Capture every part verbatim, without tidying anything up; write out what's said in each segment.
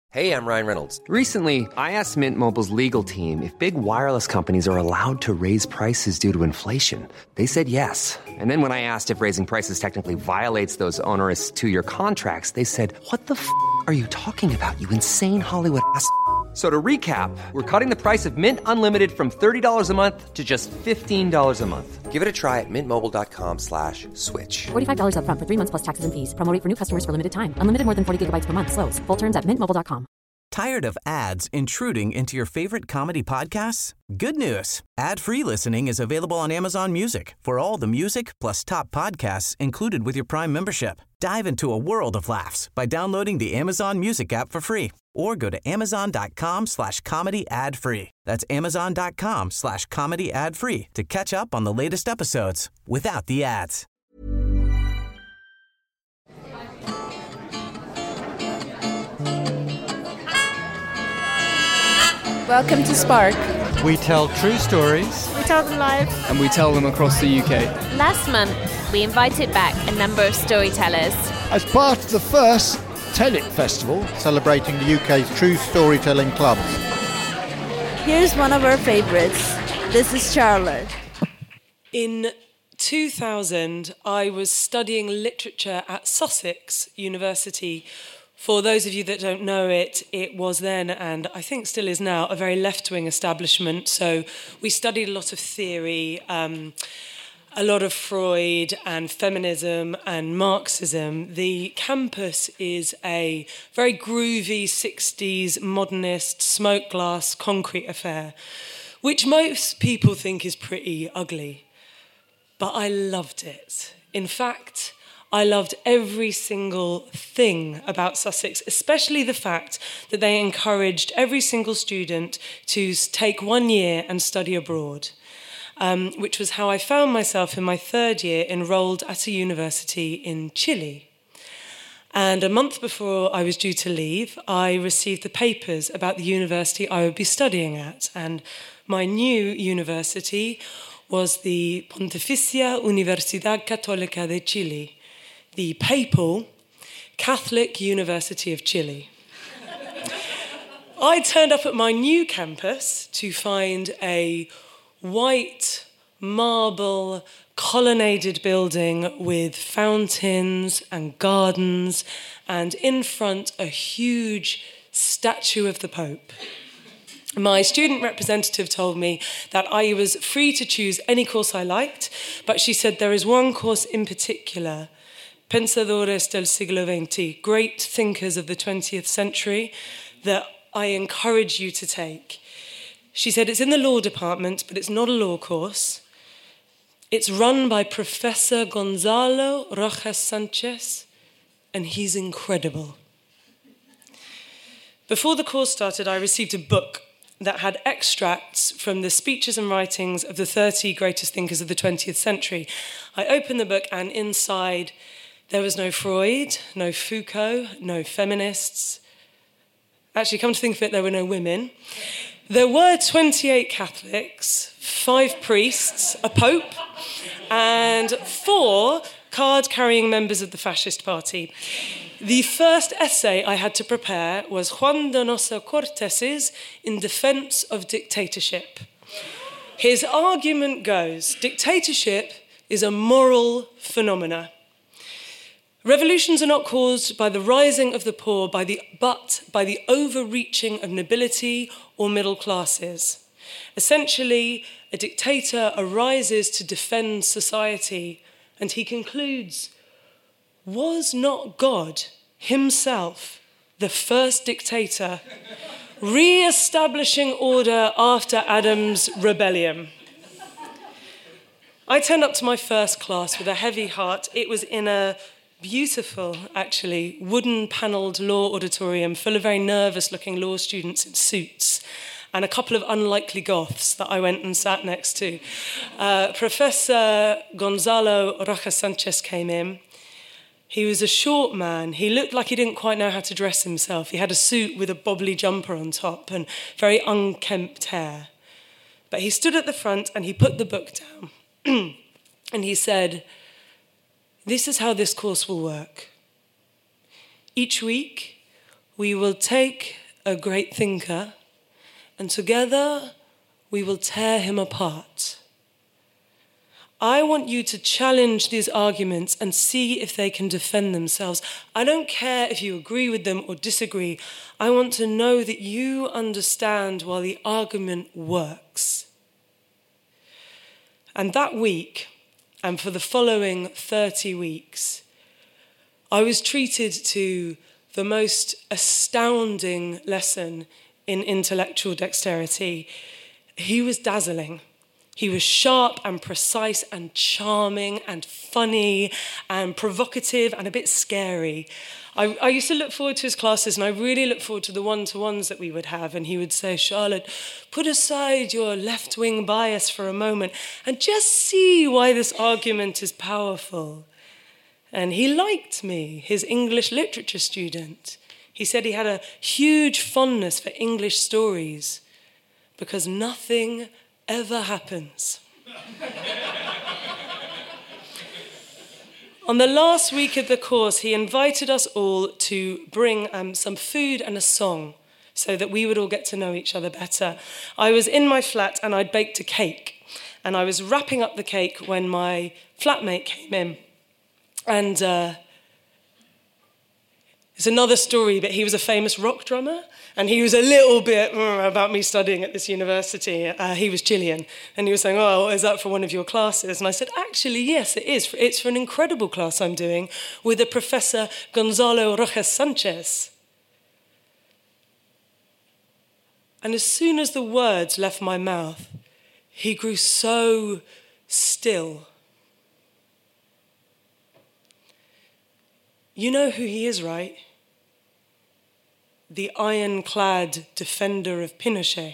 Hey, I'm Ryan Reynolds. Recently, I asked Mint Mobile's legal team if big wireless companies are allowed to raise prices due to inflation. They said yes. And then when I asked if raising prices technically violates those onerous two-year contracts, they said, what the f*** are you talking about, you insane Hollywood ass f- So to recap, we're cutting the price of Mint Unlimited from thirty dollars a month to just fifteen dollars a month. Give it a try at mintmobile.com slash switch. forty-five dollars up front for three months plus taxes and fees. Promo rate for new customers for limited time. Unlimited more than forty gigabytes per month. Slows full terms at mint mobile dot com. Tired of ads intruding into your favorite comedy podcasts? Good news. Ad-free listening is available on Amazon Music for all the music plus top podcasts included with your Prime membership. Dive into a world of laughs by downloading the Amazon Music app for free or go to amazon.com slash comedy ad free. That's amazon.com slash comedy ad free to catch up on the latest episodes without the ads. Welcome to Spark. We tell true stories. We tell them live. And we tell them across the U K. Last month, we invited back a number of storytellers. As part of the first Tell It Festival, celebrating the U K's true storytelling clubs. Here's one of our favourites. This is Charlotte. In two thousand, I was studying literature at Sussex University. For those of you that don't know it, it was then, and I think still is now, a very left-wing establishment. So we studied a lot of theory, um, a lot of Freud and feminism and Marxism. The campus is a very groovy sixties modernist smoke glass concrete affair, which most people think is pretty ugly. But I loved it. In fact, I loved every single thing about Sussex, especially the fact that they encouraged every single student to take one year and study abroad, um, which was how I found myself in my third year enrolled at a university in Chile. And a month before I was due to leave, I received the papers about the university I would be studying at. And my new university was the Pontificia Universidad Católica de Chile, the Papal Catholic University of Chile. I turned up at my new campus to find a white marble colonnaded building with fountains and gardens, and in front a huge statue of the Pope. My student representative told me that I was free to choose any course I liked, but she said there is one course in particular, Pensadores del siglo veinte, great thinkers of the twentieth century, that I encourage you to take. She said it's in the law department, but it's not a law course. It's run by Professor Gonzalo Rojas Sanchez, and he's incredible. Before the course started, I received a book that had extracts from the speeches and writings of the thirty greatest thinkers of the twentieth century. I opened the book, and inside there was no Freud, no Foucault, no feminists. Actually, come to think of it, there were no women. There were twenty-eight Catholics, five priests, a pope, and four card-carrying members of the fascist party. The first essay I had to prepare was Juan Donoso Cortes's In Defense of Dictatorship. His argument goes, dictatorship is a moral phenomena. Revolutions are not caused by the rising of the poor, by the, but by the overreaching of nobility or middle classes. Essentially, a dictator arises to defend society, and he concludes, was not God himself the first dictator, re-establishing order after Adam's rebellion? I turned up to my first class with a heavy heart. It was in a beautiful, actually, wooden-panelled law auditorium full of very nervous-looking law students in suits and a couple of unlikely goths that I went and sat next to. Uh, Professor Gonzalo Rojas Sanchez came in. He was a short man. He looked like he didn't quite know how to dress himself. He had a suit with a bobbly jumper on top and very unkempt hair. But he stood at the front and he put the book down and he said, "This is how this course will work. Each week, we will take a great thinker, and together we will tear him apart. I want you to challenge these arguments and see if they can defend themselves. I don't care if you agree with them or disagree. I want to know that you understand why the argument works. And that week, and for the following thirty weeks, I was treated to the most astounding lesson in intellectual dexterity. He was dazzling. He was sharp and precise and charming and funny and provocative and a bit scary. I, I used to look forward to his classes, and I really looked forward to the one-to-ones that we would have. And he would say, Charlotte, put aside your left-wing bias for a moment and just see why this argument is powerful. And he liked me, his English literature student. He said he had a huge fondness for English stories because nothing ever happens. On the last week of the course, he invited us all to bring um, some food and a song so that we would all get to know each other better. I was in my flat and I'd baked a cake, and I was wrapping up the cake when my flatmate came in. And uh, it's another story, but he was a famous rock drummer, and he was a little bit mm, about me studying at this university. Uh, he was Chilean, and he was saying, oh, is that for one of your classes? And I said, actually, yes, it is. It's for an incredible class I'm doing with a Professor Gonzalo Rojas Sanchez. And as soon as the words left my mouth, he grew so still. You know who he is, right? The ironclad defender of Pinochet.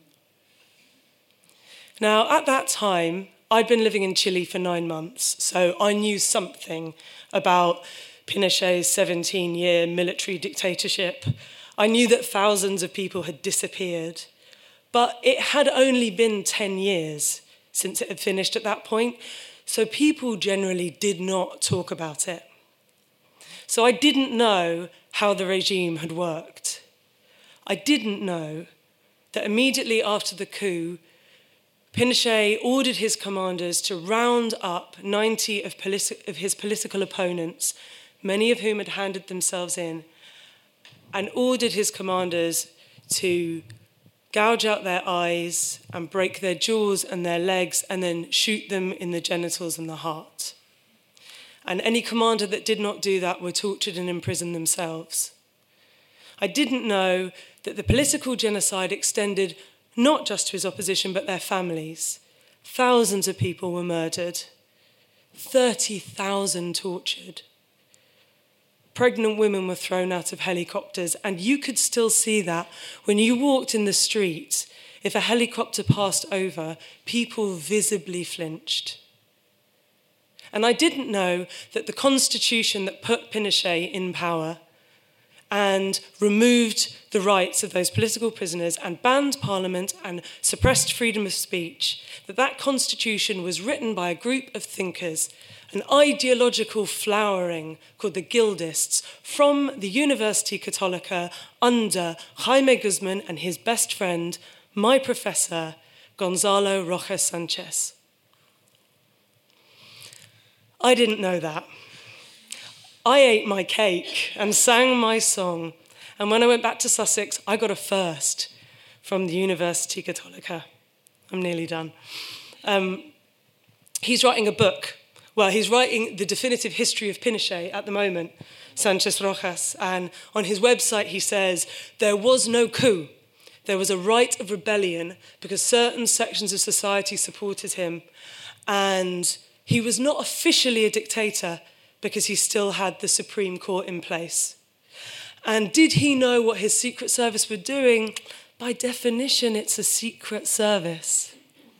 Now, at that time, I'd been living in Chile for nine months, so I knew something about Pinochet's seventeen-year military dictatorship. I knew that thousands of people had disappeared, but it had only been ten years since it had finished at that point, so people generally did not talk about it. So I didn't know how the regime had worked. I didn't know that immediately after the coup, Pinochet ordered his commanders to round up ninety of, politi- of his political opponents, many of whom had handed themselves in, and ordered his commanders to gouge out their eyes and break their jaws and their legs and then shoot them in the genitals and the heart. And any commander that did not do that were tortured and imprisoned themselves. I didn't know that the political genocide extended not just to his opposition, but their families. Thousands of people were murdered. thirty thousand tortured. Pregnant women were thrown out of helicopters, and you could still see that when you walked in the street. If a helicopter passed over, people visibly flinched. And I didn't know that the constitution that put Pinochet in power and removed the rights of those political prisoners and banned parliament and suppressed freedom of speech, that that constitution was written by a group of thinkers, an ideological flowering called the Guildists from the University Católica under Jaime Guzman and his best friend, my professor, Gonzalo Rojas Sanchez. I didn't know that. I ate my cake and sang my song. And when I went back to Sussex, I got a first from the University Católica. I'm nearly done. Um, he's writing a book. Well, he's writing the definitive history of Pinochet at the moment, Sanchez Rojas. And on his website, he says, there was no coup. There was a right of rebellion because certain sections of society supported him. And he was not officially a dictator because he still had the Supreme Court in place. And did he know what his Secret Service were doing? By definition, it's a secret service.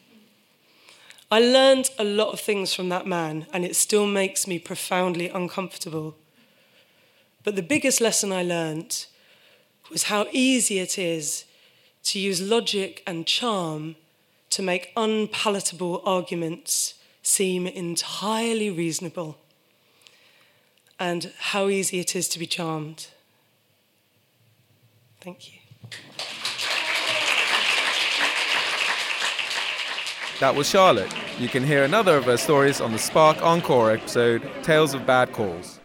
I learned a lot of things from that man, and it still makes me profoundly uncomfortable. But the biggest lesson I learned was how easy it is to use logic and charm to make unpalatable arguments seem entirely reasonable, and how easy it is to be charmed. Thank you. That was Charlotte. You can hear another of her stories on the Spark Encore episode, Tales of Bad Calls.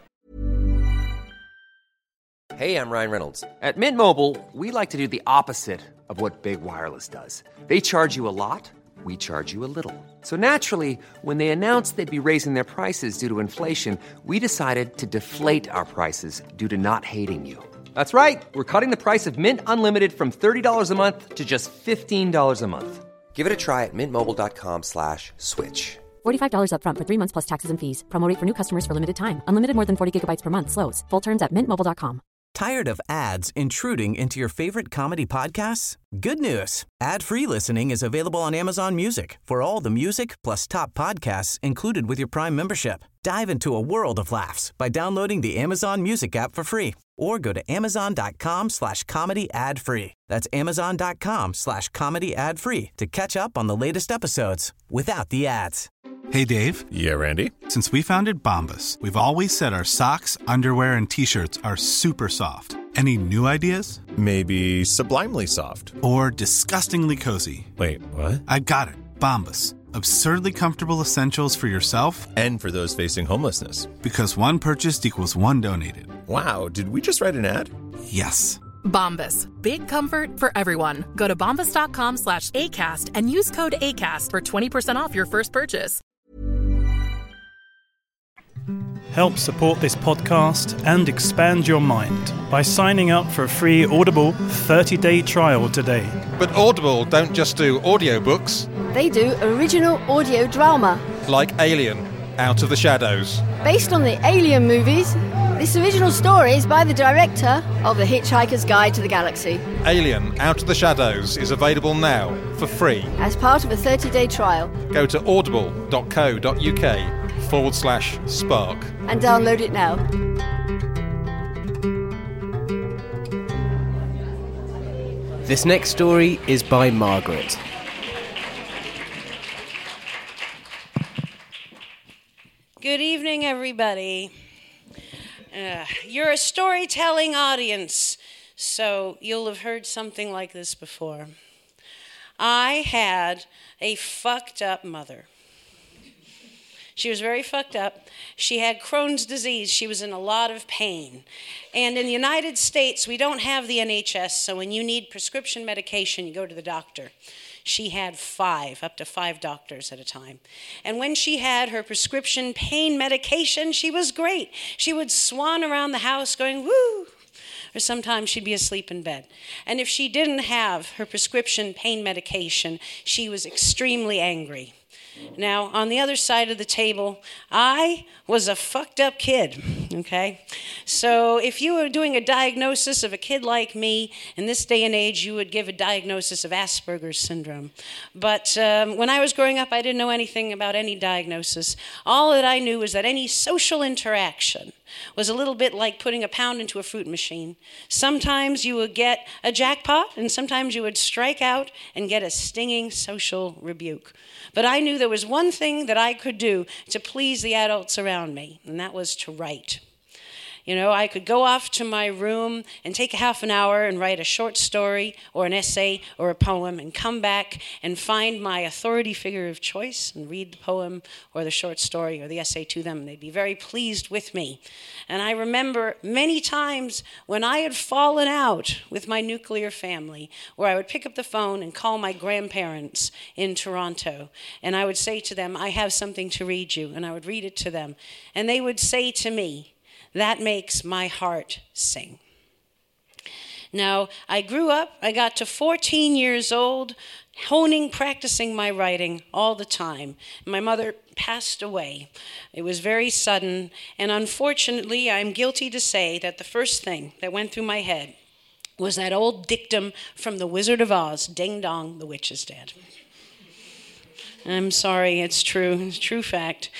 Hey, I'm Ryan Reynolds. At Mint Mobile, we like to do the opposite of what Big Wireless does. They charge you a lot, we charge you a little. So naturally, when they announced they'd be raising their prices due to inflation, we decided to deflate our prices due to not hating you. That's right. We're cutting the price of Mint Unlimited from thirty dollars a month to just fifteen dollars a month. Give it a try at mintmobile.com slash switch. forty-five dollars up front for three months plus taxes and fees. Promo rate for new customers for limited time. Unlimited more than forty gigabytes per month. Slows full terms at mint mobile dot com. Tired of ads intruding into your favorite comedy podcasts? Good news. Ad-free listening is available on Amazon Music for all the music plus top podcasts included with your Prime membership. Dive into a world of laughs by downloading the Amazon Music app for free or go to amazon.com slash comedy ad free. That's amazon.com slash comedy ad free to catch up on the latest episodes without the ads. Hey, Dave. Yeah, Randy. Since we founded Bombas, we've always said our socks, underwear, and T-shirts are super soft. Any new ideas? Maybe sublimely soft. Or disgustingly cozy. Wait, what? I got it. Bombas. Absurdly comfortable essentials for yourself and for those facing homelessness. Because one purchased equals one donated. Wow, did we just write an ad? Yes. Bombas. Big comfort for everyone. Go to bombas.com slash ACAST and use code ACAST for twenty percent off your first purchase. Help support this podcast and expand your mind by signing up for a free Audible thirty-day trial today. But Audible don't just do audiobooks. They do original audio drama. Like Alien, Out of the Shadows. Based on the Alien movies, this original story is by the director of The Hitchhiker's Guide to the Galaxy. Alien, Out of the Shadows is available now for free. As part of a thirty-day trial. Go to audible.co.uk forward slash spark. And download it now. This next story is by Margaret. Good evening, everybody. Uh, you're a storytelling audience, so you'll have heard something like this before. I had a fucked up mother. She was very fucked up. She had Crohn's disease. She was in a lot of pain. And in the United States, we don't have the N H S, so when you need prescription medication, you go to the doctor. She had five, up to five doctors at a time. And when she had her prescription pain medication, she was great. She would swan around the house going, woo! Or sometimes she'd be asleep in bed. And if she didn't have her prescription pain medication, she was extremely angry. Now, on the other side of the table, I was a fucked up kid, okay? So if you were doing a diagnosis of a kid like me, in this day and age, you would give a diagnosis of Asperger's syndrome. But um, when I was growing up, I didn't know anything about any diagnosis. All that I knew was that any social interaction was a little bit like putting a pound into a fruit machine. Sometimes you would get a jackpot, and sometimes you would strike out and get a stinging social rebuke. But I knew there was one thing that I could do to please the adults around me, and that was to write. You know, I could go off to my room and take a half an hour and write a short story or an essay or a poem and come back and find my authority figure of choice and read the poem or the short story or the essay to them. They'd be very pleased with me. And I remember many times when I had fallen out with my nuclear family, where I would pick up the phone and call my grandparents in Toronto, and I would say to them, I have something to read you, and I would read it to them. And they would say to me, that makes my heart sing. Now, I grew up, I got to fourteen years old, honing, practicing my writing all the time. My mother passed away. It was very sudden, and unfortunately, I'm guilty to say that the first thing that went through my head was that old dictum from The Wizard of Oz, ding dong, the witch is dead. I'm sorry, it's true, it's true fact.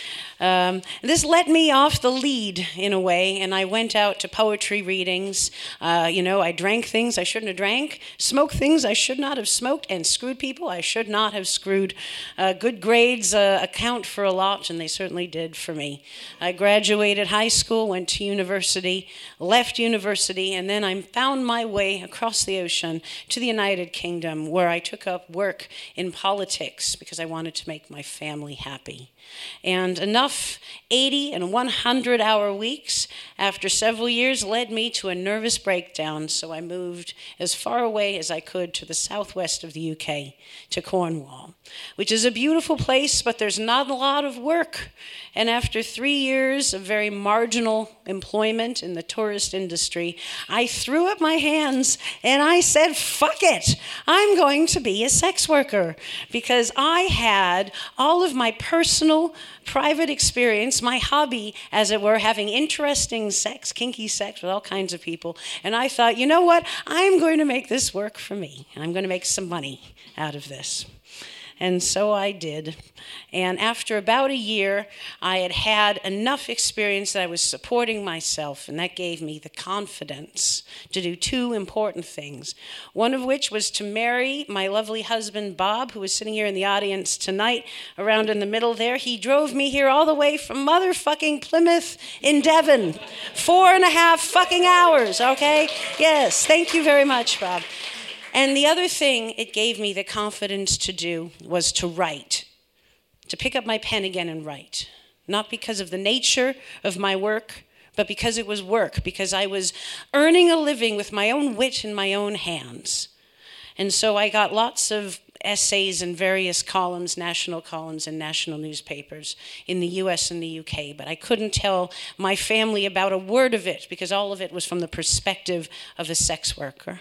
Um, this let me off the lead in a way, and I went out to poetry readings. Uh, you know, I drank things I shouldn't have drank, smoked things I should not have smoked, and screwed people I should not have screwed. Uh, good grades uh, account for a lot, and they certainly did for me. I graduated high school, went to university, left university, and then I found my way across the ocean to the United Kingdom, where I took up work in politics because I wanted to make my family happy. And enough eighty and one hundred hour weeks after several years led me to a nervous breakdown, so I moved as far away as I could to the southwest of the U K, to Cornwall, which is a beautiful place, but there's not a lot of work. And after three years of very marginal employment in the tourist industry, I threw up my hands and I said, fuck it, I'm going to be a sex worker, because I had all of my personal, private experience, my hobby, as it were, having interesting sex, kinky sex with all kinds of people. And I thought, you know what? I'm going to make this work for me. And I'm going to make some money out of this. And so I did. And after about a year, I had had enough experience that I was supporting myself, and that gave me the confidence to do two important things. One of which was to marry my lovely husband, Bob, who is sitting here in the audience tonight, around in the middle there. He drove me here all the way from motherfucking Plymouth in Devon. Four and a half fucking hours, okay? Yes, thank you very much, Bob. And the other thing it gave me the confidence to do was to write, to pick up my pen again and write. Not because of the nature of my work, but because it was work, because I was earning a living with my own wit in my own hands. And so I got lots of essays in various columns, national columns and national newspapers in the U S and the U K, but I couldn't tell my family about a word of it because all of it was from the perspective of a sex worker.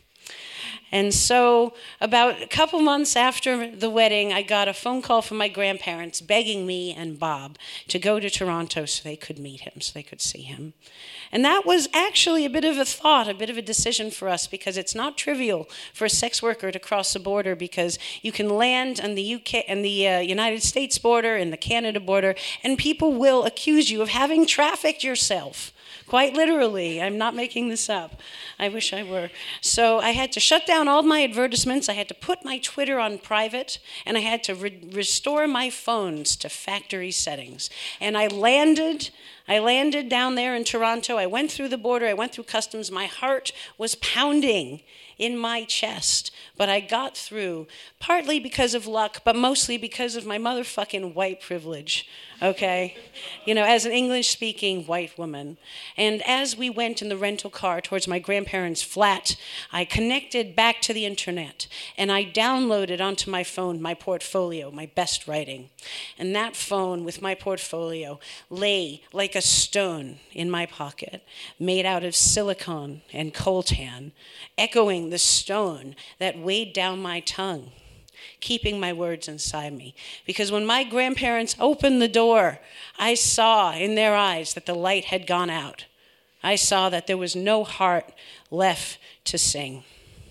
And so about a couple months after the wedding, I got a phone call from my grandparents begging me and Bob to go to Toronto so they could meet him, so they could see him. And that was actually a bit of a thought, a bit of a decision for us, because it's not trivial for a sex worker to cross the border, because you can land on the U K and the uh, United States border and the Canada border, and people will accuse you of having trafficked yourself. Quite literally, I'm not making this up. I wish I were. So I had to shut down all my advertisements, I had to put my Twitter on private, and I had to re- restore my phones to factory settings. And I landed, I landed down there in Toronto, I went through the border, I went through customs, my heart was pounding in my chest, but I got through, partly because of luck, but mostly because of my motherfucking white privilege, okay? You know, as an English-speaking white woman. And as we went in the rental car towards my grandparents' flat, I connected back to the internet, and I downloaded onto my phone my portfolio, my best writing. And that phone with my portfolio lay like a stone in my pocket, made out of silicone and coltan, echoing the stone that weighed down my tongue, keeping my words inside me. Because when my grandparents opened the door, I saw in their eyes that the light had gone out. I saw that there was no heart left to sing.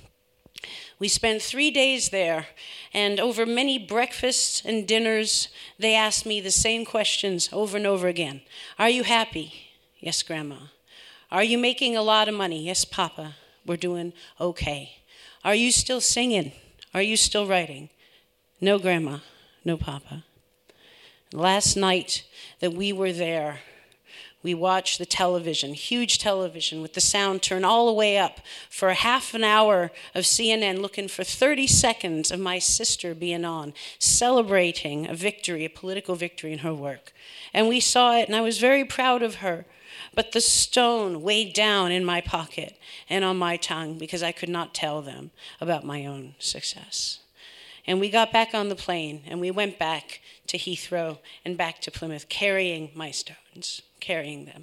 We spent three days there, and over many breakfasts and dinners, they asked me the same questions over and over again. Are you happy? Yes, Grandma. Are you making a lot of money? Yes, Papa. We're doing okay. Are you still singing? Are you still writing? No, Grandma. No, Papa. Last night that we were there, we watched the television, huge television, with the sound turned all the way up for a half an hour of C N N, looking for thirty seconds of my sister being on, celebrating a victory, a political victory in her work. And we saw it, and I was very proud of her. But the stone weighed down in my pocket and on my tongue because I could not tell them about my own success. And we got back on the plane, and we went back to Heathrow and back to Plymouth, carrying my stones, carrying them.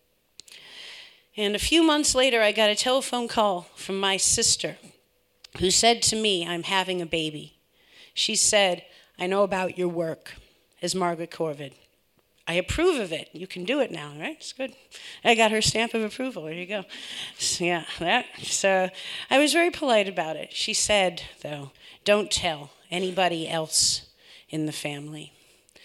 And a few months later, I got a telephone call from my sister, who said to me, I'm having a baby. She said, I know about your work as Margaret Corvid. I approve of it. You can do it now, right? It's good. I got her stamp of approval. There you go. So, yeah, that. So I was very polite about it. She said, though, don't tell anybody else in the family.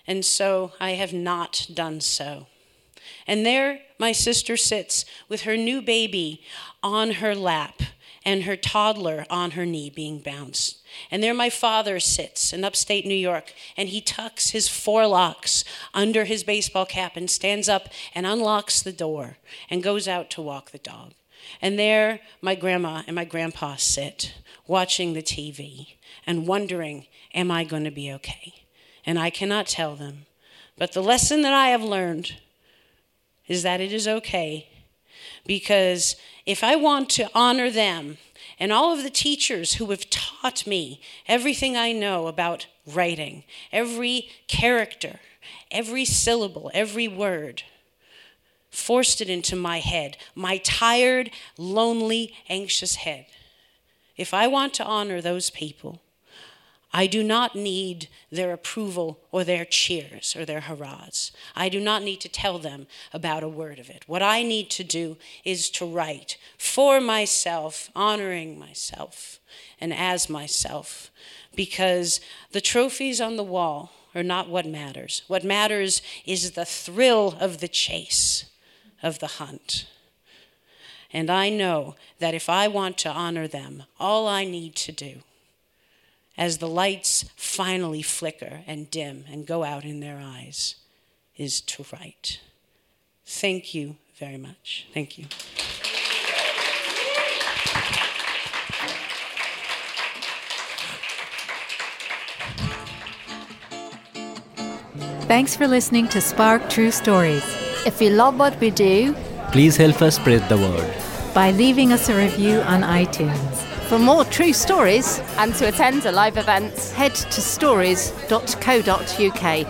and so I have not done so. And there my sister sits with her new baby on her lap and her toddler on her knee being bounced. And there my father sits in upstate New York, and he tucks his forelocks under his baseball cap and stands up and unlocks the door and goes out to walk the dog. And there my grandma and my grandpa sit, watching the T V and wondering, am I going to be okay? And I cannot tell them. But the lesson that I have learned is that it is okay, because if I want to honor them and all of the teachers who have taught me everything I know about writing, every character, every syllable, every word, forced it into my head, my tired, lonely, anxious head. If I want to honor those people, I do not need their approval or their cheers or their hurrahs. I do not need to tell them about a word of it. What I need to do is to write for myself, honoring myself and as myself, because the trophies on the wall are not what matters. What matters is the thrill of the chase, of the hunt. And I know that if I want to honor them, all I need to do, as the lights finally flicker and dim and go out in their eyes, is to write. Thank you very much. Thank you. Thanks for listening to Spark True Stories. If you love what we do, please help us spread the word by leaving us a review on iTunes. For more true stories and to attend a live event, head to stories dot co dot uk.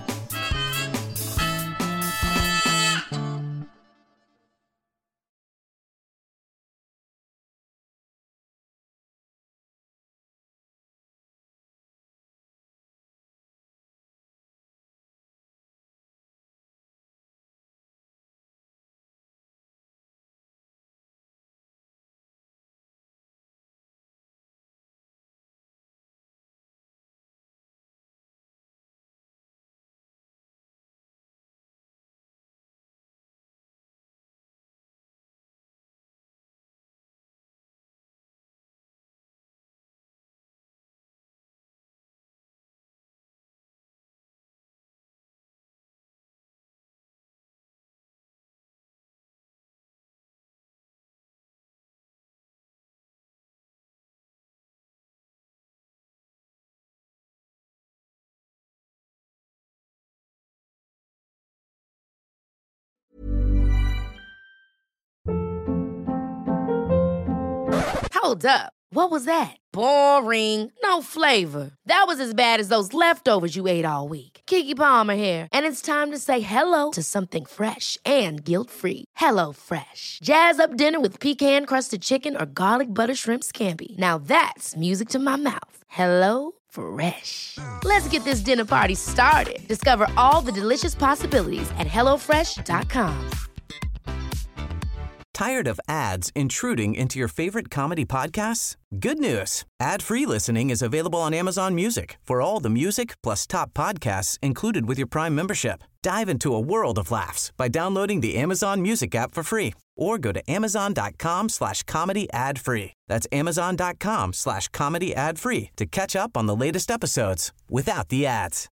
Hold up. What was that? Boring. No flavor. That was as bad as those leftovers you ate all week. Keke Palmer here, and it's time to say hello to something fresh and guilt-free. Hello Fresh. Jazz up dinner with pecan-crusted chicken or garlic butter shrimp scampi. Now that's music to my mouth. Hello Fresh. Let's get this dinner party started. Discover all the delicious possibilities at hello fresh dot com. Tired of ads intruding into your favorite comedy podcasts? Good news. Ad-free listening is available on Amazon Music for all the music plus top podcasts included with your Prime membership. Dive into a world of laughs by downloading the Amazon Music app for free or go to amazon.com slash comedy ad free. That's amazon.com slash comedy ad free to catch up on the latest episodes without the ads.